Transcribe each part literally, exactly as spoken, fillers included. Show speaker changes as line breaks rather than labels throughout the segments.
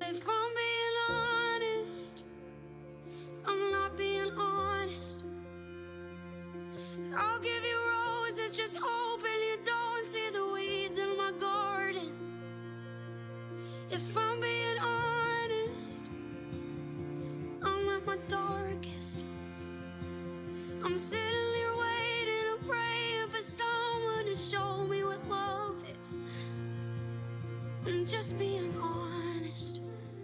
If I'm being honest, I'm not being honest. I'll give you roses, just hoping you don't see the weeds in my garden. If I'm being honest, I'm at my darkest. I'm sitting here waiting and praying for someone to show me what love is. I'm just being honest.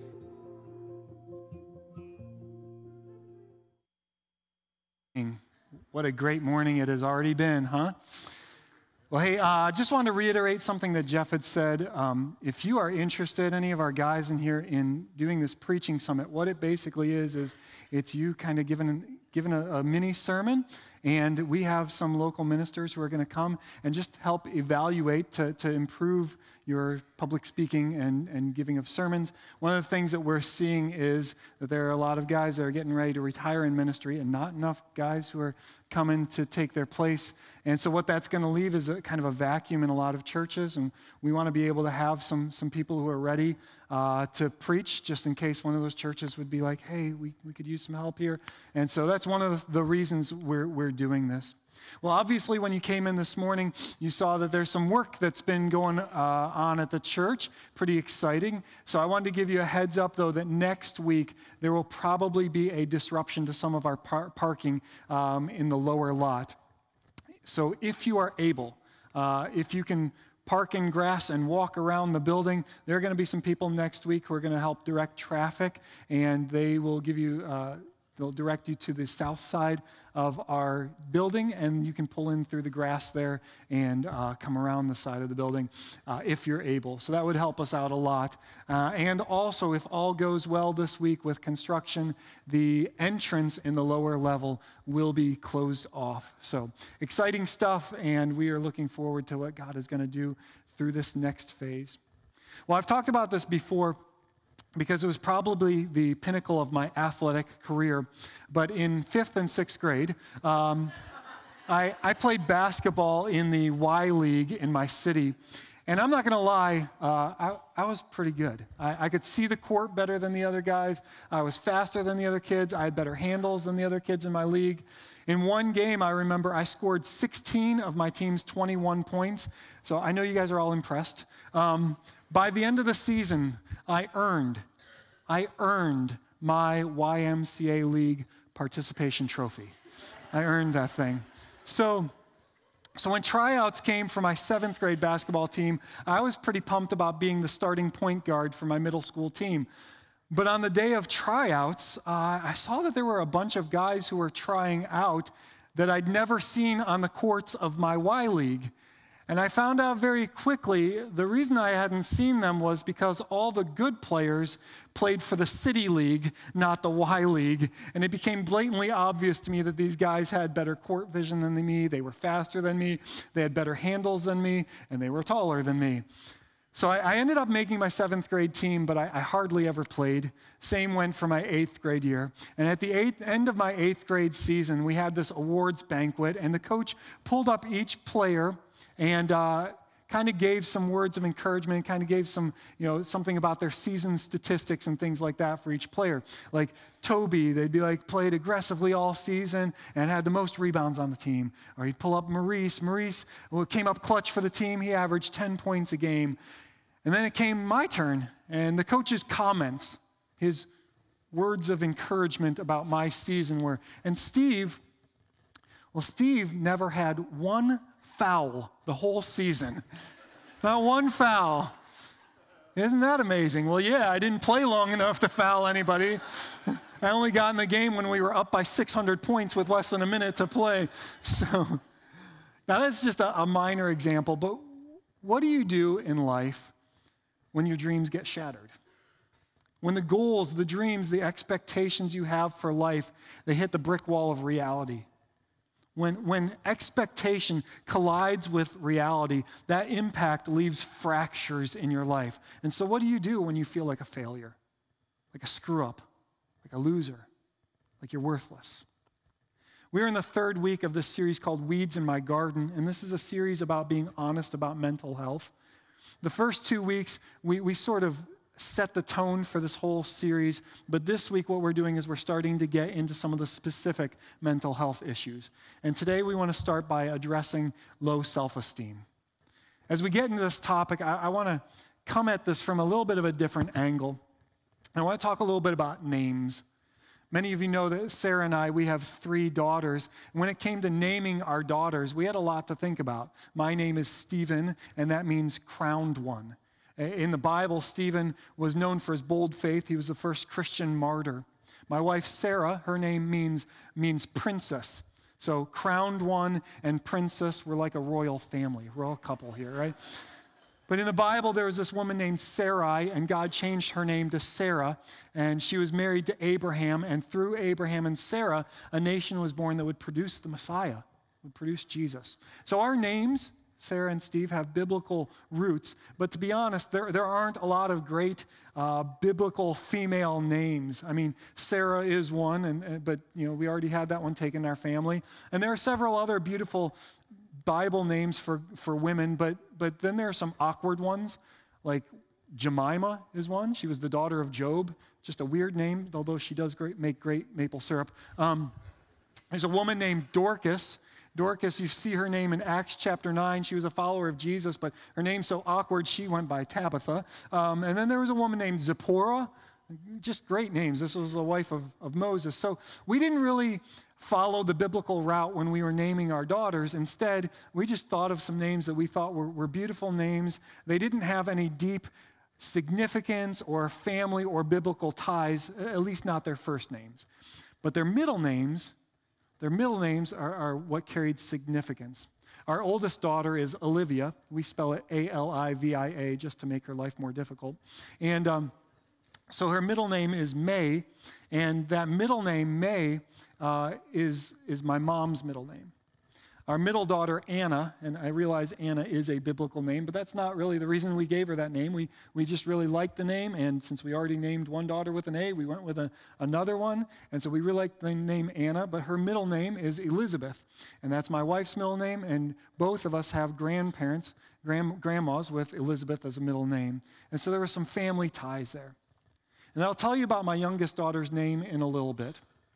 What a great morning it has already been, huh? Well, hey, I uh, just wanted to reiterate something that Jeff had said. Um, if you are interested, any of our guys in here, in doing this preaching summit, what it basically is, is it's you kind of giving, giving a, a mini sermon, and we have some local ministers who are going to come and just help evaluate to, to improve your public speaking and, and giving of sermons. One of the things that we're seeing is that there are a lot of guys that are getting ready to retire in ministry and not enough guys who are coming to take their place. And so what that's going to leave is a kind of a vacuum in a lot of churches, and we want to be able to have some some people who are ready uh, to preach, just in case one of those churches would be like, hey, we, we could use some help here. And so that's one of the reasons we're we're doing this. Well, obviously, when you came in this morning, you saw that there's some work that's been going uh, on at the church. Pretty exciting. So I wanted to give you a heads up, though, that next week there will probably be a disruption to some of our par- parking um, in the lower lot. So if you are able, uh, if you can park in grass and walk around the building, there are going to be some people next week who are going to help direct traffic, and they will give you... Uh, They'll direct you to the south side of our building, and you can pull in through the grass there and uh, come around the side of the building uh, if you're able. So that would help us out a lot. Uh, and also, if all goes well this week with construction, the entrance in the lower level will be closed off. So exciting stuff, and we are looking forward to what God is going to do through this next phase. Well, I've talked about this before, because it was probably the pinnacle of my athletic career. But in fifth and sixth grade, um, I, I played basketball in the Y League in my city. And I'm not going to lie, uh, I, I was pretty good. I, I could see the court better than the other guys. I was faster than the other kids. I had better handles than the other kids in my league. In one game, I remember I scored sixteen of my team's twenty-one points. So I know you guys are all impressed. Um, by the end of the season, I earned, I earned my Y M C A League participation trophy. I earned that thing. So, so when tryouts came for my seventh grade basketball team, I was pretty pumped about being the starting point guard for my middle school team. But on the day of tryouts, uh, I saw that there were a bunch of guys who were trying out that I'd never seen on the courts of my Y League. And I found out very quickly the reason I hadn't seen them was because all the good players played for the City League, not the Y League. And it became blatantly obvious to me that these guys had better court vision than me, they were faster than me, they had better handles than me, and they were taller than me. So I, I ended up making my seventh grade team, but I, I hardly ever played. Same went for my eighth grade year. And at the eighth, end of my eighth grade season, we had this awards banquet, and the coach pulled up each player and uh, kind of gave some words of encouragement, kind of gave some, you know, something about their season statistics and things like that for each player. Like Toby, they'd be like, played aggressively all season and had the most rebounds on the team. Or he'd pull up Maurice. Maurice well, came up clutch for the team. He averaged ten points a game. And then it came my turn, and the coach's comments, his words of encouragement about my season were, and Steve, well, Steve never had one foul the whole season. Not one foul. Isn't that amazing? Well, yeah, I didn't play long enough to foul anybody. I only got in the game when we were up by six hundred points with less than a minute to play. So now that's just a, a minor example, but what do you do in life when your dreams get shattered? When the goals, the dreams, the expectations you have for life, they hit the brick wall of reality. When, when expectation collides with reality, that impact leaves fractures in your life. And so what do you do when you feel like a failure, like a screw-up, like a loser, like you're worthless? We're in the third week of this series called Weeds in My Garden, and this is a series about being honest about mental health. The first two weeks, we, we sort of set the tone for this whole series. But this week, what we're doing is we're starting to get into some of the specific mental health issues. And today, we want to start by addressing low self-esteem. As we get into this topic, I, I want to come at this from a little bit of a different angle. I want to talk a little bit about names. Many of you know that Sarah and I, we have three daughters. When it came to naming our daughters, we had a lot to think about. My name is Stephen, and that means crowned one. In the Bible, Stephen was known for his bold faith. He was the first Christian martyr. My wife, Sarah, her name means, means princess. So crowned one and princess, we're like a royal family, royal couple here, right? But in the Bible, there was this woman named Sarai, and God changed her name to Sarah, and she was married to Abraham, and through Abraham and Sarah, a nation was born that would produce the Messiah, would produce Jesus. So our names, Sarah and Steve, have biblical roots, but to be honest, there, there aren't a lot of great uh, biblical female names. I mean, Sarah is one, and, and but you know we already had that one taken in our family, and there are several other beautiful Bible names for, for women, but but then there are some awkward ones, like Jemima is one. She was the daughter of Job, just a weird name, although she does great, make great maple syrup. Um, there's a woman named Dorcas. Dorcas, you see her name in Acts chapter nine. She was a follower of Jesus, but her name's so awkward, she went by Tabitha. Um, and then there was a woman named Zipporah. Just great names. This was the wife of, of Moses. So we didn't really follow the biblical route when we were naming our daughters. Instead, we just thought of some names that we thought were, were beautiful names. They didn't have any deep significance or family or biblical ties, at least not their first names. But their middle names, their middle names are, are what carried significance. Our oldest daughter is Olivia. We spell it A L I V I A just to make her life more difficult. And um, so her middle name is May, and that middle name, May, uh, is, is my mom's middle name. Our middle daughter, Anna, and I realize Anna is a biblical name, but that's not really the reason we gave her that name. We, we just really liked the name, and since we already named one daughter with an A, we went with a, another one, and so we really liked the name Anna, but her middle name is Elizabeth, and that's my wife's middle name, and both of us have grandparents, grand, grandmas with Elizabeth as a middle name, and so there were some family ties there. And I'll tell you about my youngest daughter's name in a little bit.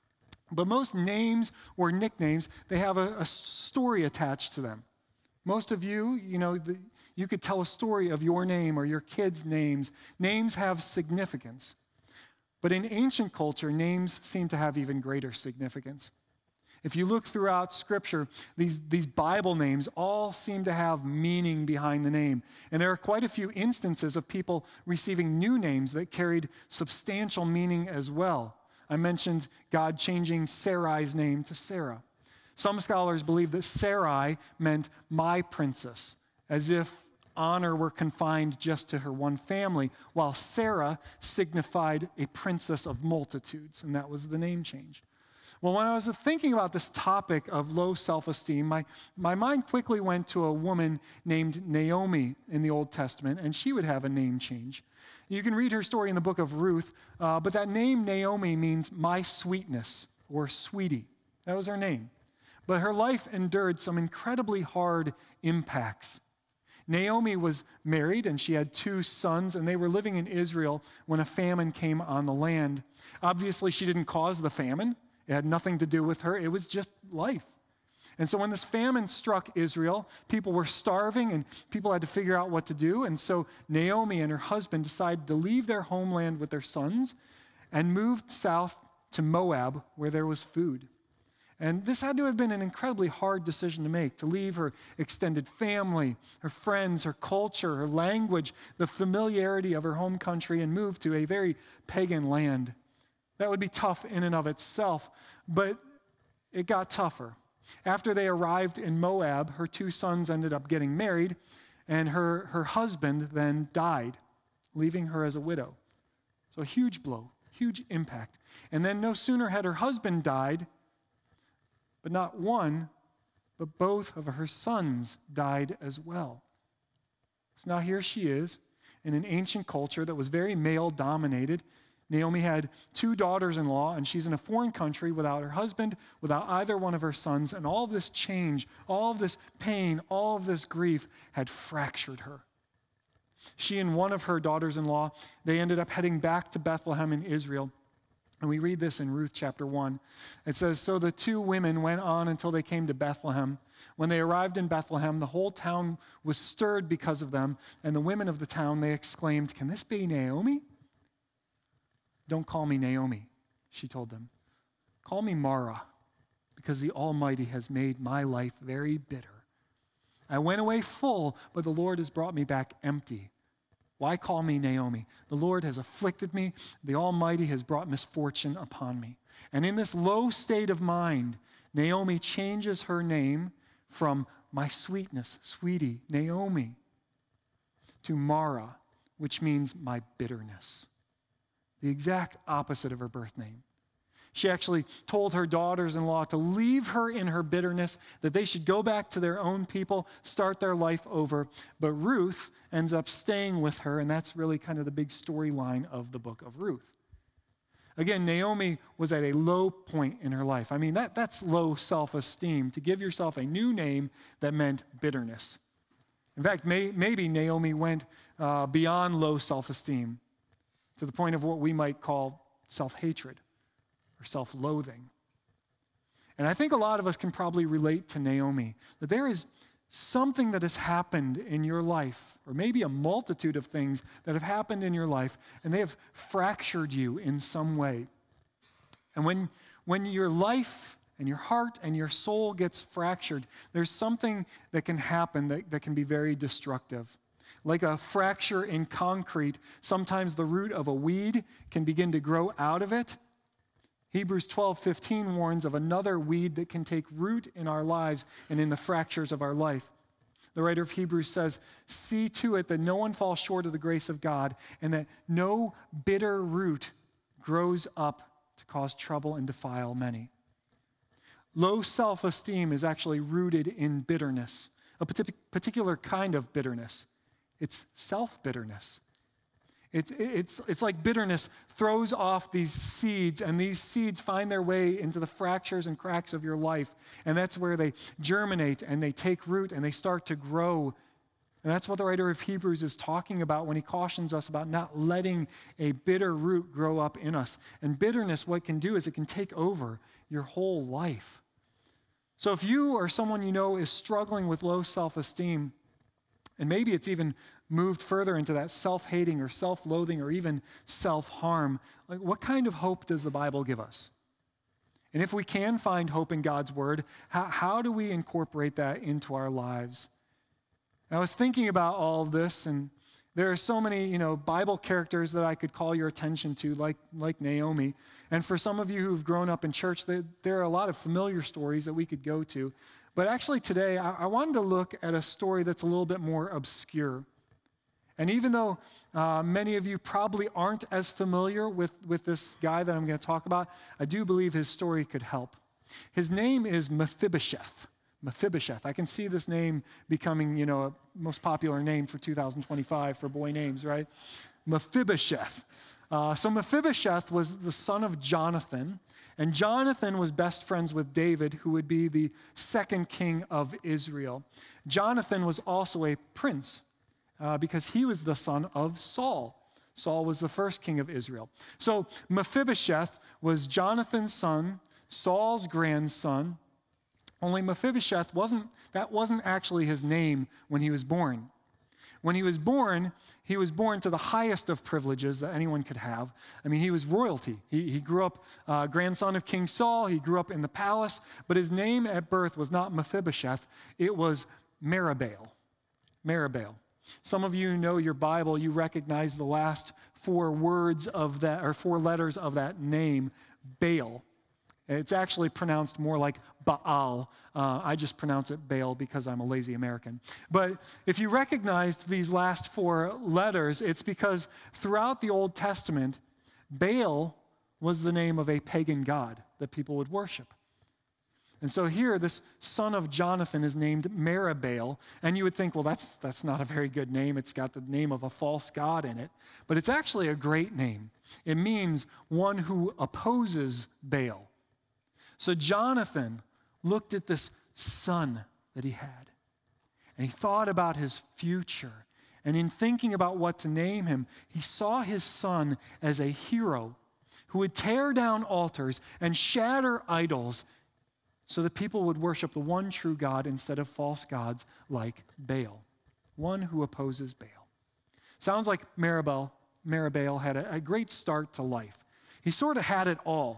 But most names or nicknames, they have a, a story attached to them. Most of you, you know, the, you could tell a story of your name or your kids' names. Names have significance. But in ancient culture, names seem to have even greater significance. If you look throughout Scripture, these, these Bible names all seem to have meaning behind the name. And there are quite a few instances of people receiving new names that carried substantial meaning as well. I mentioned God changing Sarai's name to Sarah. Some scholars believe that Sarai meant my princess, as if honor were confined just to her one family, while Sarah signified a princess of multitudes, and that was the name change. Well, when I was thinking about this topic of low self-esteem, my, my mind quickly went to a woman named Naomi in the Old Testament, and she would have a name change. You can read her story in the book of Ruth, uh, but that name Naomi means my sweetness or sweetie. That was her name. But her life endured some incredibly hard impacts. Naomi was married, and she had two sons, and they were living in Israel when a famine came on the land. Obviously, she didn't cause the famine. It had nothing to do with her. It was just life. And so when this famine struck Israel, people were starving and people had to figure out what to do. And so Naomi and her husband decided to leave their homeland with their sons and moved south to Moab where there was food. And this had to have been an incredibly hard decision to make, to leave her extended family, her friends, her culture, her language, the familiarity of her home country, and move to a very pagan land. That would be tough in and of itself, but it got tougher. After they arrived in Moab, her two sons ended up getting married, and her, her husband then died, leaving her as a widow. So a huge blow, huge impact. And then no sooner had her husband died, but not one, but both of her sons died as well. So now here she is in an ancient culture that was very male-dominated. Naomi had two daughters-in-law, and she's in a foreign country without her husband, without either one of her sons, and all of this change, all of this pain, all of this grief had fractured her. She and one of her daughters-in-law, they ended up heading back to Bethlehem in Israel. And we read this in Ruth chapter one. It says, "So the two women went on until they came to Bethlehem. When they arrived in Bethlehem, the whole town was stirred because of them. And the women of the town, they exclaimed, 'Can this be Naomi?' 'Don't call me Naomi,' she told them. 'Call me Mara, because the Almighty has made my life very bitter. I went away full, but the Lord has brought me back empty. Why call me Naomi? The Lord has afflicted me. The Almighty has brought misfortune upon me.' And in this low state of mind, Naomi changes her name from my sweetness, sweetie, Naomi, to Mara, which means my bitterness. The exact opposite of her birth name. She actually told her daughters-in-law to leave her in her bitterness, that they should go back to their own people, start their life over. But Ruth ends up staying with her, and that's really kind of the big storyline of the book of Ruth. Again, Naomi was at a low point in her life. I mean, that, that's low self-esteem, to give yourself a new name that meant bitterness. In fact, may, maybe Naomi went uh, beyond low self-esteem to the point of what we might call self-hatred or self-loathing. And I think a lot of us can probably relate to Naomi, that there is something that has happened in your life, or maybe a multitude of things that have happened in your life, and they have fractured you in some way. And when, when your life and your heart and your soul gets fractured, there's something that can happen that, that can be very destructive. Like a fracture in concrete, sometimes the root of a weed can begin to grow out of it. Hebrews twelve fifteen warns of another weed that can take root in our lives and in the fractures of our life. The writer of Hebrews says, "See to it that no one falls short of the grace of God, and that no bitter root grows up to cause trouble and defile many." Low self-esteem is actually rooted in bitterness, a particular kind of bitterness. It's self-bitterness. It's, it's, it's like bitterness throws off these seeds, and these seeds find their way into the fractures and cracks of your life. And that's where they germinate and they take root and they start to grow. And that's what the writer of Hebrews is talking about when he cautions us about not letting a bitter root grow up in us. And bitterness, what it can do is it can take over your whole life. So if you or someone you know is struggling with low self-esteem, and maybe it's even moved further into that self-hating or self-loathing or even self-harm, like what kind of hope does the Bible give us? And if we can find hope in God's word, how, how do we incorporate that into our lives? I was thinking about all of this, and there are so many, you know, Bible characters that I could call your attention to, like, like Naomi. And for some of you who've grown up in church, there, there are a lot of familiar stories that we could go to. But actually today, I, I wanted to look at a story that's a little bit more obscure. And even though uh, many of you probably aren't as familiar with, with this guy that I'm going to talk about, I do believe his story could help. His name is Mephibosheth. Mephibosheth. I can see this name becoming, you know, a most popular name for two thousand twenty-five for boy names, right? Mephibosheth. Uh, so Mephibosheth was the son of Jonathan, and Jonathan was best friends with David, who would be the second king of Israel. Jonathan was also a prince uh, because he was the son of Saul. Saul was the first king of Israel. So Mephibosheth was Jonathan's son, Saul's grandson. Only Mephibosheth wasn't, that wasn't actually his name when he was born. When he was born, he was born to the highest of privileges that anyone could have. I mean, he was royalty. He, he grew up uh, grandson of King Saul. He grew up in the palace. But his name at birth was not Mephibosheth. It was Meribbaal. Meribbaal. Some of you know your Bible. You recognize the last four words of that, or four letters of that name, Baal. It's actually pronounced more like Baal. Uh, I just pronounce it Baal because I'm a lazy American. But if you recognized these last four letters, it's because throughout the Old Testament, Baal was the name of a pagan god that people would worship. And so here, this son of Jonathan is named Meribbaal, and you would think, well, that's, that's not a very good name. It's got the name of a false god in it. But it's actually a great name. It means one who opposes Baal. So Jonathan looked at this son that he had, and he thought about his future, And in thinking about what to name him, he saw his son as a hero who would tear down altars and shatter idols so that people would worship the one true God instead of false gods like Baal, one who opposes Baal. Sounds like Meribel, Meribel had a, a great start to life. He sort of had it all.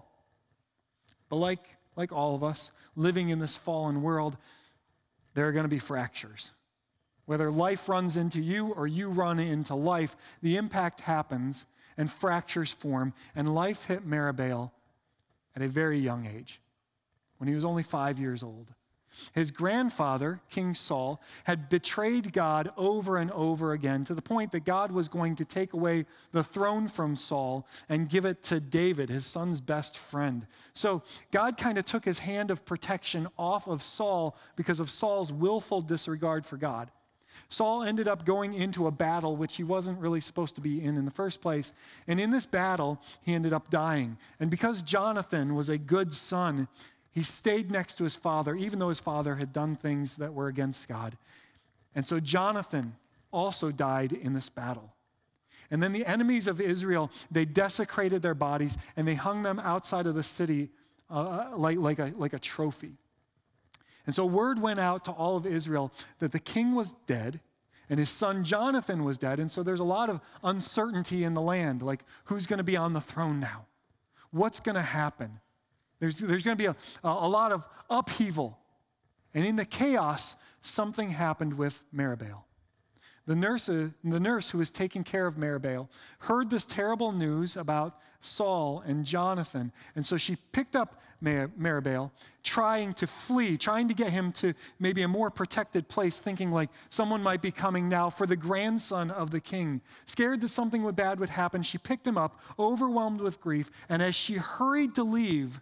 But like, like all of us living in this fallen world, there are going to be fractures. Whether life runs into you or you run into life, the impact happens and fractures form. And life hit Meribel at a very young age, when he was only five years old. His grandfather, King Saul, had betrayed God over and over again to the point that God was going to take away the throne from Saul and give it to David, his son's best friend. So God kind of took his hand of protection off of Saul because of Saul's willful disregard for God. Saul ended up going into a battle which he wasn't really supposed to be in in the first place. And in this battle, he ended up dying. And because Jonathan was a good son, he stayed next to his father, even though his father had done things that were against God. And so Jonathan also died in this battle. And then the enemies of Israel, they desecrated their bodies and they hung them outside of the city uh, like, like, a, like a trophy. And so word went out to all of Israel that the king was dead and his son Jonathan was dead. And so there's a lot of uncertainty in the land, like who's going to be on the throne now? What's going to happen? There's, there's going to be a, a lot of upheaval. And in the chaos, something happened with Meribel. The nurse, the nurse who was taking care of Meribel heard this terrible news about Saul and Jonathan. And so she picked up Meribel, trying to flee, trying to get him to maybe a more protected place, thinking like someone might be coming now for the grandson of the king. Scared that something bad would happen, she picked him up, overwhelmed with grief. And as she hurried to leave,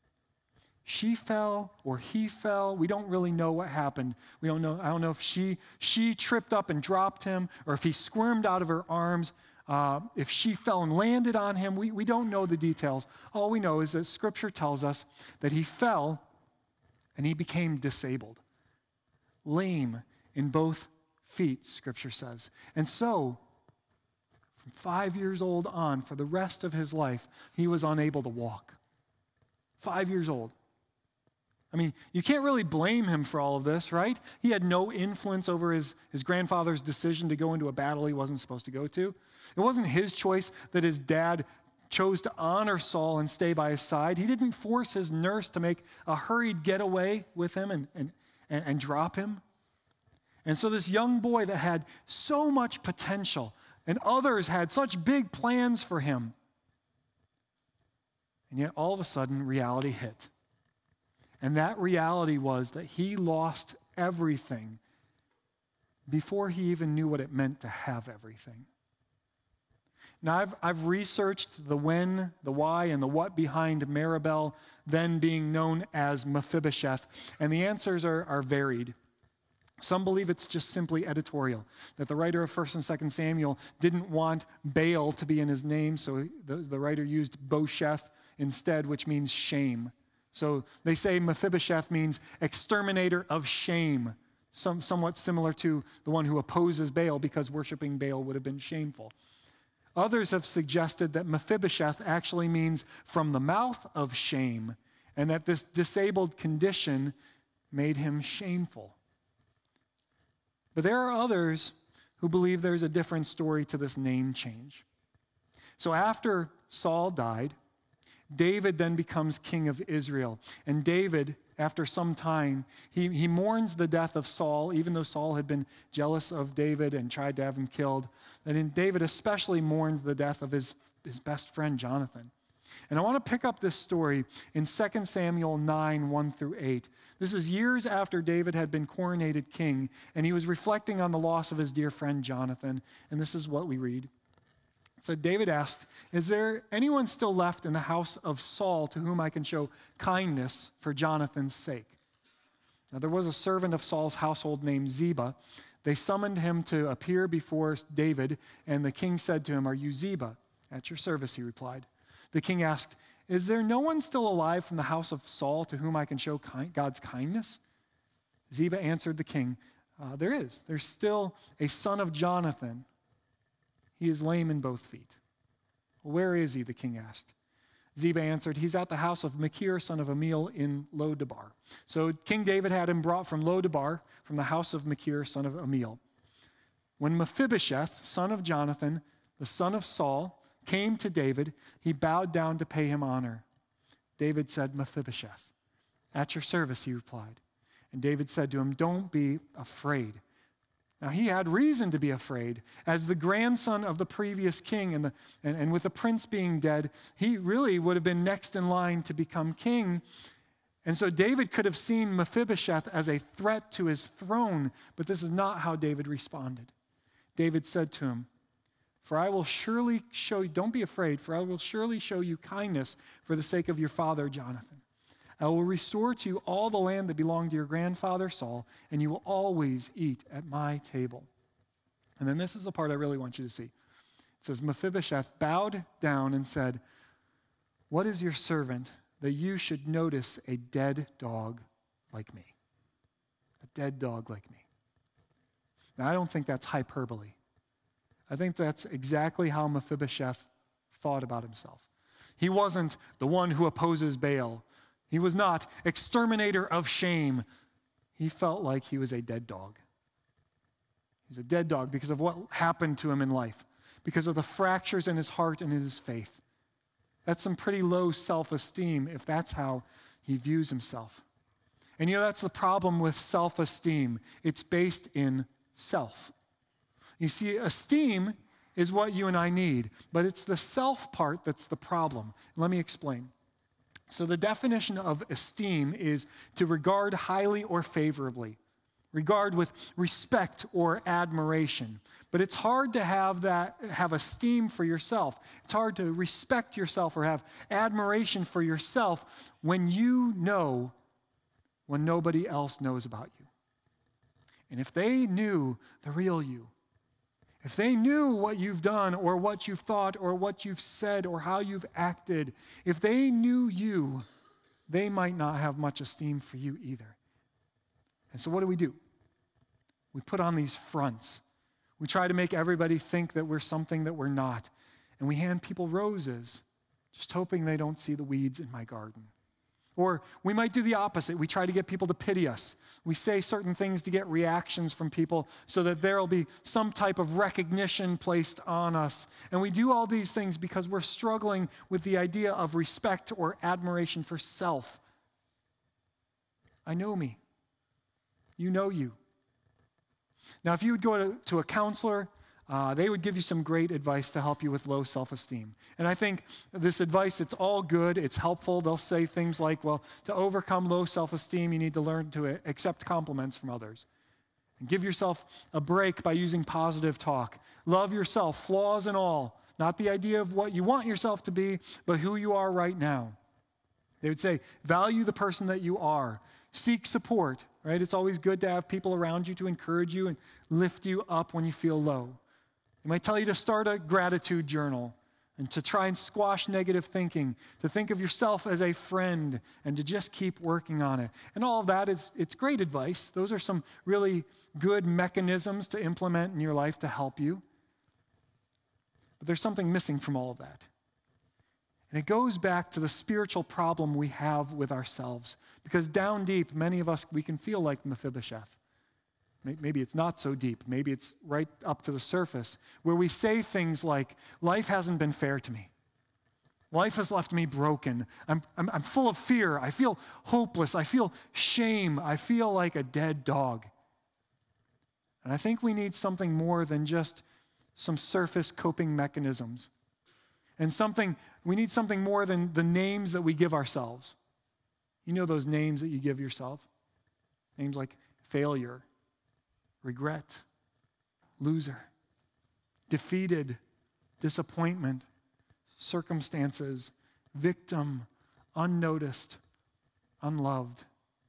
she fell or he fell. We don't really know what happened. We don't know. I don't know if she she tripped up and dropped him or if he squirmed out of her arms, uh, if she fell and landed on him. We, we don't know the details. All we know is that Scripture tells us that he fell and he became disabled, lame in both feet, Scripture says. And so, from five years old on, for the rest of his life, he was unable to walk. Five years old. I mean, you can't really blame him for all of this, right? He had no influence over his, his grandfather's decision to go into a battle he wasn't supposed to go to. It wasn't his choice that his dad chose to honor Saul and stay by his side. He didn't force his nurse to make a hurried getaway with him and, and, and, and drop him. And so this young boy that had so much potential and others had such big plans for him, and yet all of a sudden reality hit. And that reality was that he lost everything before he even knew what it meant to have everything. Now, I've, I've researched the when, the why, and the what behind Meribel then being known as Mephibosheth, and the answers are, are varied. Some believe it's just simply editorial, that the writer of First and Second Samuel didn't want Baal to be in his name, so the, the writer used Bosheth instead, which means shame. So they say Mephibosheth means exterminator of shame, some, somewhat similar to the one who opposes Baal because worshiping Baal would have been shameful. Others have suggested that Mephibosheth actually means from the mouth of shame, and that this disabled condition made him shameful. But there are others who believe there's a different story to this name change. So after Saul died, David then becomes king of Israel. And David, after some time, he, he mourns the death of Saul, even though Saul had been jealous of David and tried to have him killed. And then David especially mourns the death of his, his best friend, Jonathan. And I want to pick up this story in Second Samuel nine, one through eight. This is years after David had been coronated king, and he was reflecting on the loss of his dear friend, Jonathan. And this is what we read. So David asked, "Is there anyone still left in the house of Saul to whom I can show kindness for Jonathan's sake?" Now there was a servant of Saul's household named Ziba. They summoned him to appear before David, and the king said to him, "Are you Ziba?" "At your service," he replied. The king asked, "Is there no one still alive from the house of Saul to whom I can show God's kindness?" Ziba answered the king, Uh, there is. There's still a son of Jonathan. He is lame in both feet. Well, where is he, the king asked. Ziba answered, he's at the house of Machir, son of Amiel, in Lo-debar. So King David had him brought from Lo-debar, from the house of Machir, son of Amiel. When Mephibosheth, son of Jonathan, the son of Saul, came to David, he bowed down to pay him honor. David said, Mephibosheth, at your service, he replied. And David said to him, don't be afraid. Now, he had reason to be afraid. As the grandson of the previous king and, the, and, and with the prince being dead, he really would have been next in line to become king. And so David could have seen Mephibosheth as a threat to his throne, but this is not how David responded. David said to him, for I will surely show you, don't be afraid, for I will surely show you kindness for the sake of your father Jonathan. I will restore to you all the land that belonged to your grandfather Saul, and you will always eat at my table. And then this is the part I really want you to see. It says, Mephibosheth bowed down and said, what is your servant that you should notice a dead dog like me? A dead dog like me. Now, I don't think that's hyperbole. I think that's exactly how Mephibosheth thought about himself. He wasn't the one who opposes Baal. He was not exterminator of shame. He felt like he was a dead dog. He's a dead dog because of what happened to him in life, because of the fractures in his heart and in his faith. That's some pretty low self-esteem if that's how he views himself. And you know, that's the problem with self-esteem. It's based in self. You see, esteem is what you and I need, but it's the self part that's the problem. Let me explain. So the definition of esteem is to regard highly or favorably, regard with respect or admiration. But it's hard to have that, have esteem for yourself. It's hard to respect yourself or have admiration for yourself when you know when nobody else knows about you. And if they knew the real you, if they knew what you've done or what you've thought or what you've said or how you've acted, if they knew you, they might not have much esteem for you either. And so what do we do? We put on these fronts. We try to make everybody think that we're something that we're not. And we hand people roses, just hoping they don't see the weeds in my garden. Or we might do the opposite. We try to get people to pity us. We say certain things to get reactions from people so that there will be some type of recognition placed on us. And we do all these things because we're struggling with the idea of respect or admiration for self. I know me. You know you. Now, if you would go to, to a counselor, Uh, they would give you some great advice to help you with low self-esteem. And I think this advice, it's all good, it's helpful. They'll say things like, well, to overcome low self-esteem, you need to learn to accept compliments from others. And give yourself a break by using positive talk. Love yourself, flaws and all. Not the idea of what you want yourself to be, but who you are right now. They would say, value the person that you are. Seek support, right? It's always good to have people around you to encourage you and lift you up when you feel low. They might tell you to start a gratitude journal and to try and squash negative thinking, to think of yourself as a friend and to just keep working on it. And all of that is, it's great advice. Those are some really good mechanisms to implement in your life to help you. But there's something missing from all of that. And it goes back to the spiritual problem we have with ourselves. Because down deep, many of us, we can feel like Mephibosheth. Maybe it's not so deep. Maybe it's right up to the surface, where we say things like, life hasn't been fair to me. Life has left me broken. I'm, I'm, I'm full of fear. I feel hopeless. I feel shame. I feel like a dead dog. And I think we need something more than just some surface coping mechanisms. And something, we need something more than the names that we give ourselves. You know those names that you give yourself? Names like failure, regret, loser, defeated, disappointment, circumstances, victim, unnoticed, unloved.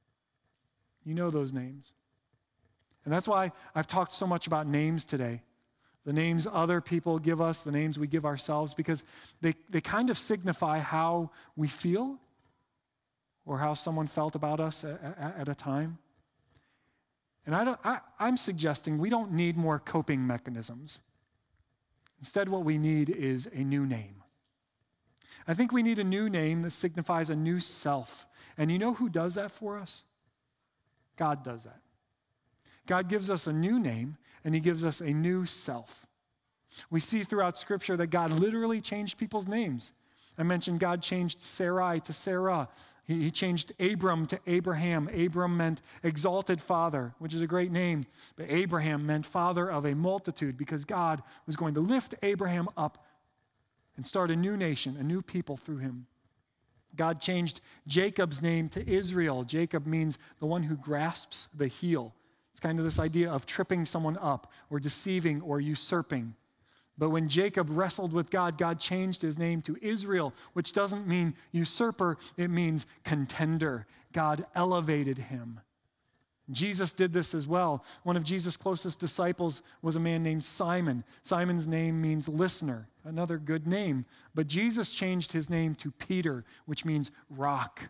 You know those names. And that's why I've talked so much about names today. The names other people give us, the names we give ourselves, because they, they kind of signify how we feel or how someone felt about us at, at, at a time. And I don't, I, I'm suggesting we don't need more coping mechanisms. Instead, what we need is a new name. I think we need a new name that signifies a new self. And you know who does that for us? God does that. God gives us a new name, and he gives us a new self. We see throughout Scripture that God literally changed people's names. I mentioned God changed Sarai to Sarah. He, he changed Abram to Abraham. Abram meant exalted father, which is a great name. But Abraham meant father of a multitude because God was going to lift Abraham up and start a new nation, a new people through him. God changed Jacob's name to Israel. Jacob means the one who grasps the heel. It's kind of this idea of tripping someone up or deceiving or usurping. But when Jacob wrestled with God, God changed his name to Israel, which doesn't mean usurper, it means contender. God elevated him. Jesus did this as well. One of Jesus' closest disciples was a man named Simon. Simon's name means listener, another good name. But Jesus changed his name to Peter, which means rock.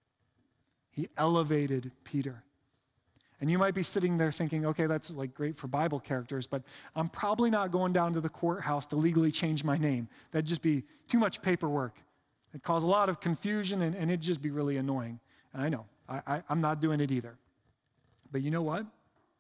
He elevated Peter. And you might be sitting there thinking, okay, that's like great for Bible characters, but I'm probably not going down to the courthouse to legally change my name. That'd just be too much paperwork. It'd cause a lot of confusion, and, and it'd just be really annoying. And I know, I, I, I'm not doing it either. But you know what?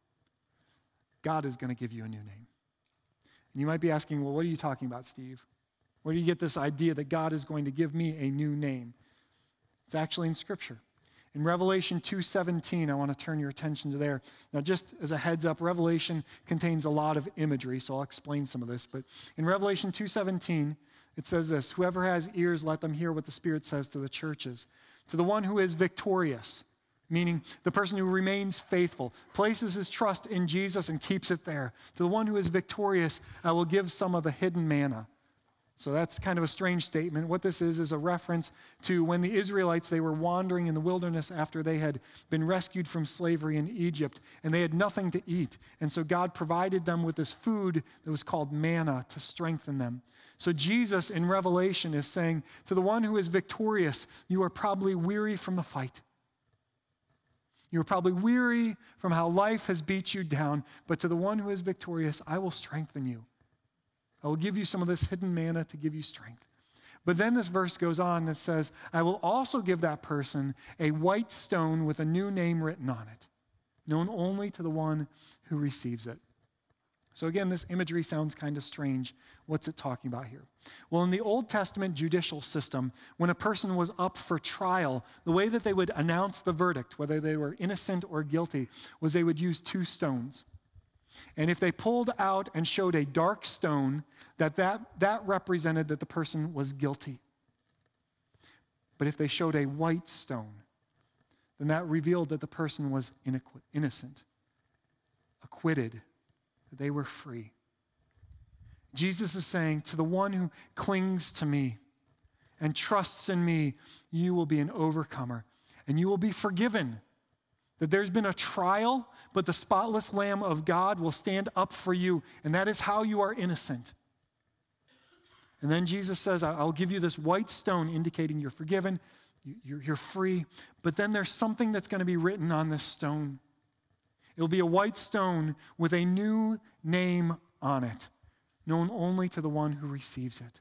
God is going to give you a new name. And you might be asking, well, what are you talking about, Steve? Where do you get this idea that God is going to give me a new name? It's actually in Scripture. In Revelation two seventeen, I want to turn your attention to there. Now, just as a heads up, Revelation contains a lot of imagery, so I'll explain some of this. But in Revelation two seventeen, it says this: whoever has ears, let them hear what the Spirit says to the churches. To the one who is victorious, meaning the person who remains faithful, places his trust in Jesus and keeps it there. To the one who is victorious, I will give some of the hidden manna. So that's kind of a strange statement. What this is is a reference to when the Israelites, they were wandering in the wilderness after they had been rescued from slavery in Egypt, and they had nothing to eat. And so God provided them with this food that was called manna to strengthen them. So Jesus in Revelation is saying, to the one who is victorious, you are probably weary from the fight. You are probably weary from how life has beat you down, but to the one who is victorious, I will strengthen you. I will give you some of this hidden manna to give you strength. But then this verse goes on that says, I will also give that person a white stone with a new name written on it, known only to the one who receives it. So again, this imagery sounds kind of strange. What's it talking about here? Well, in the Old Testament judicial system, when a person was up for trial, the way that they would announce the verdict, whether they were innocent or guilty, was they would use two stones. And if they pulled out and showed a dark stone, that, that that represented that the person was guilty. But if they showed a white stone, then that revealed that the person was innocent, acquitted, that they were free. Jesus is saying, to the one who clings to me and trusts in me, you will be an overcomer, and you will be forgiven. That there's been a trial, but the spotless Lamb of God will stand up for you, and that is how you are innocent. And then Jesus says, I'll give you this white stone indicating you're forgiven, you're free, but then there's something that's going to be written on this stone. It'll be a white stone with a new name on it, known only to the one who receives it.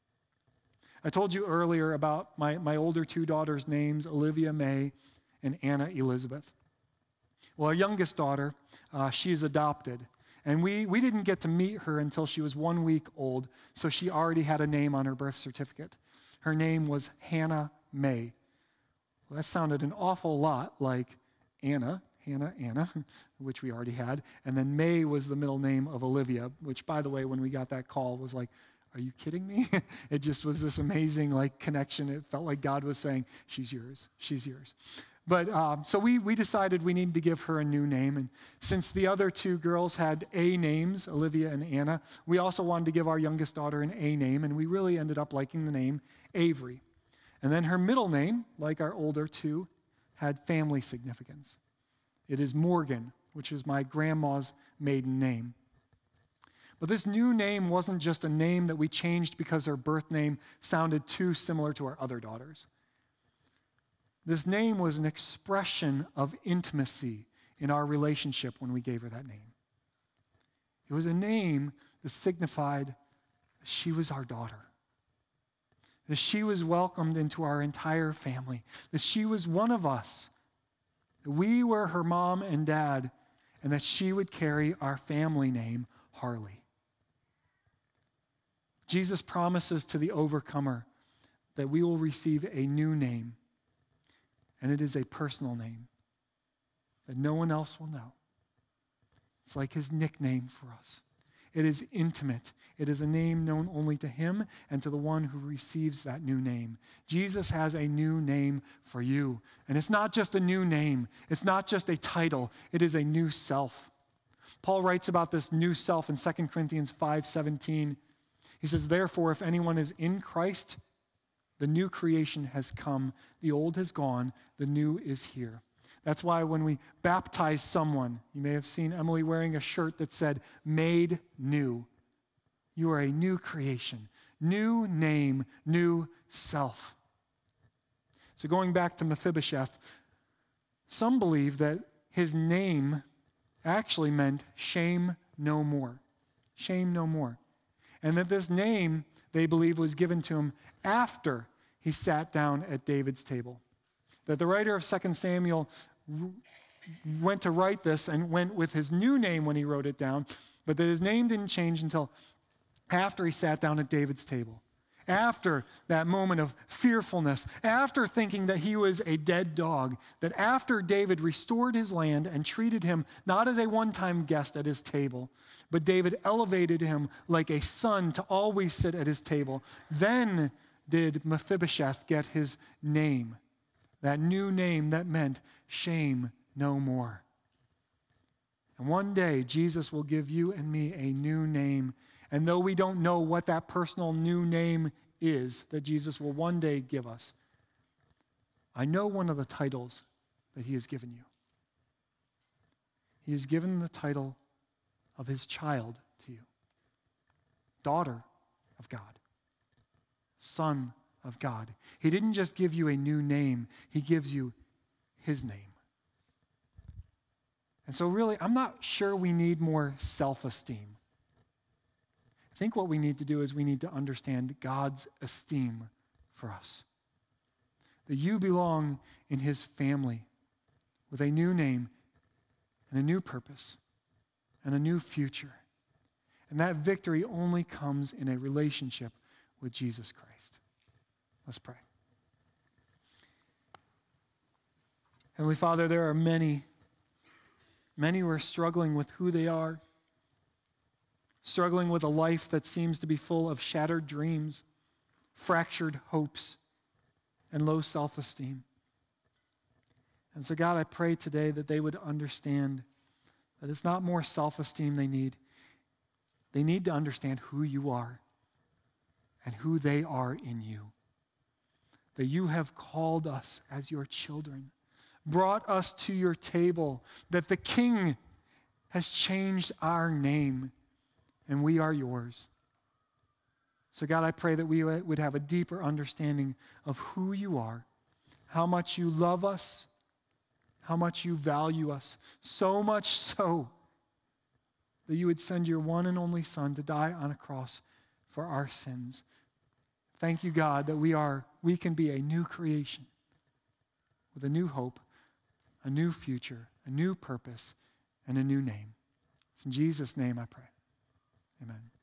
I told you earlier about my, my older two daughters' names, Olivia May and Anna Elizabeth. Well, our youngest daughter, uh, she is adopted. And we, we didn't get to meet her until she was one week old, so she already had a name on her birth certificate. Her name was Hannah May. Well, that sounded an awful lot like Anna, Hannah, Anna, which we already had. And then May was the middle name of Olivia, which, by the way, when we got that call, was like, are you kidding me? It just was this amazing like connection. It felt like God was saying, she's yours, she's yours. But um, so we we decided we needed to give her a new name. And since the other two girls had A names, Olivia and Anna, we also wanted to give our youngest daughter an A name, and we really ended up liking the name Avery. And then her middle name, like our older two, had family significance. It is Morgan, which is my grandma's maiden name. But this new name wasn't just a name that we changed because her birth name sounded too similar to our other daughters. This name was an expression of intimacy in our relationship when we gave her that name. It was a name that signified that she was our daughter, that she was welcomed into our entire family, that she was one of us, that we were her mom and dad, and that she would carry our family name, Harley. Jesus promises to the overcomer that we will receive a new name, and it is a personal name that no one else will know. It's like his nickname for us. It is intimate. It is a name known only to him and to the one who receives that new name. Jesus has a new name for you. And it's not just a new name. It's not just a title. It is a new self. Paul writes about this new self in Second Corinthians five seventeen. He says, therefore, if anyone is in Christ, the new creation has come. The old has gone. The new is here. That's why when we baptize someone, you may have seen Emily wearing a shirt that said, made new. You are a new creation, new name, new self. So going back to Mephibosheth, some believe that his name actually meant shame no more. Shame no more. And that this name, they believe, was given to him after he sat down at David's table. That the writer of Second Samuel went to write this and went with his new name when he wrote it down, but that his name didn't change until after he sat down at David's table. After that moment of fearfulness, after thinking that he was a dead dog, that after David restored his land and treated him not as a one-time guest at his table, but David elevated him like a son to always sit at his table, then did Mephibosheth get his name, that new name that meant shame no more. And one day, Jesus will give you and me a new name. And though we don't know what that personal new name is that Jesus will one day give us, I know one of the titles that he has given you. He has given the title of his child to you. Daughter of God. Son of God. He didn't just give you a new name, he gives you his name. And so really, I'm not sure we need more self-esteem. I think what we need to do is we need to understand God's esteem for us. That you belong in his family with a new name and a new purpose and a new future. And that victory only comes in a relationship with Jesus Christ. Let's pray. Heavenly Father, there are many, many who are struggling with who they are, struggling with a life that seems to be full of shattered dreams, fractured hopes, and low self-esteem. And so, God, I pray today that they would understand that it's not more self-esteem they need. They need to understand who you are and who they are in you. That you have called us as your children, brought us to your table, that the King has changed our name, and we are yours. So God, I pray that we would have a deeper understanding of who you are, how much you love us, how much you value us, so much so that you would send your one and only Son to die on a cross for our sins. Thank you, God, that we are we can be a new creation with a new hope, a new future, a new purpose, and a new name. It's in Jesus' name I pray. Amen.